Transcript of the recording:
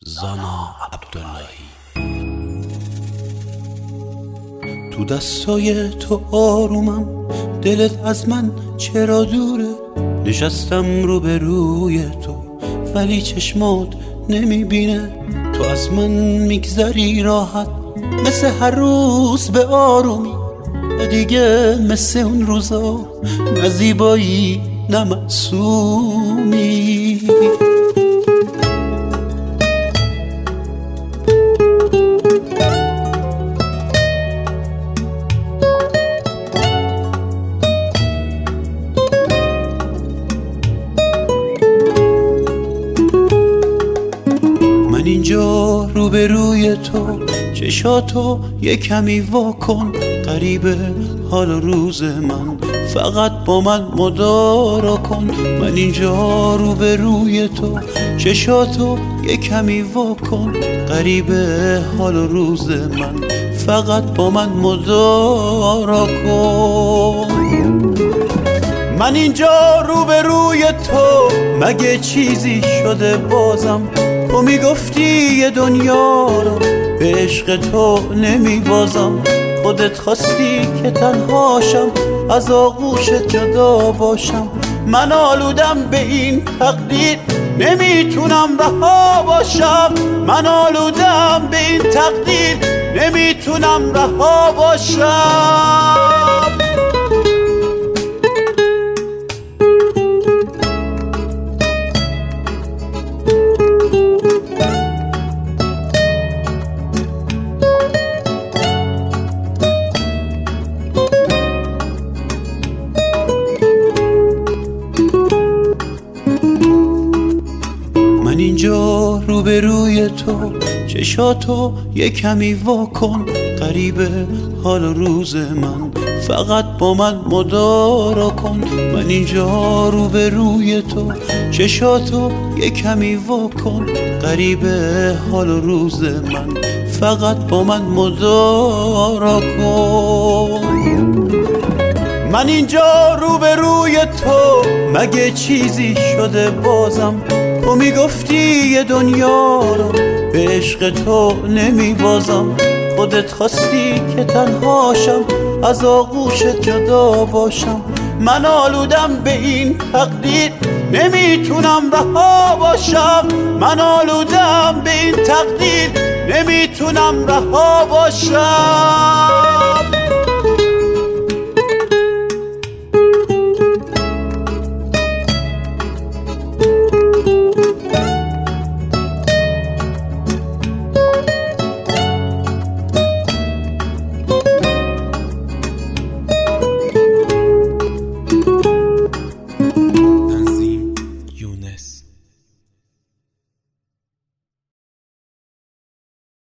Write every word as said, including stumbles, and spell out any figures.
زانا عبداللهی. تو دستای تو آرومم، دلت از من چرا دوره؟ نشستم رو به روی تو ولی چشمات نمیبینه. تو از من میگذری راحت مثل هر روز به آرومی، و دیگه مثل اون روزا نه زیبایی نه معصومی. من اینجا روبروی تو، چشاتو یه کمی واکن، غریبه حال و روز من، فقط با من مدارا کن. من اینجا روبروی تو، چشاتو یه کمی واکن، غریبه حال و روز من، فقط با من مدارا کن. من اینجا روبروی تو، مگه چیزی شده بازم؟ تو میگفتی یه دنیا رو به عشق تو نمیبازم، خودت خواستی که تنهاشم، از آغوشت جدا باشم. من آلودم به این تقدیر، نمیتونم رها باشم. من آلودم به این تقدیر، نمیتونم رها باشم. من اینجا روبروی تو، چشاتو یه کمی واکن، غریبه حال و روز من، فقط با من مدارا کن. من اینجا روبروی تو، چشاتو یه کمی واکن، غریبه حال و روز من، فقط با من مدارا کن. من اینجا روبروی تو، مگه چیزی شده بازم؟ تو میگفتی یه دنیا رو به عشق تو نمیبازم، خودت خواستی که تنهاشم، از آغوشت جدا باشم. من آلودم به این تقدیر، نمیتونم رها باشم. من آلودم به این تقدیر، نمیتونم رها باشم.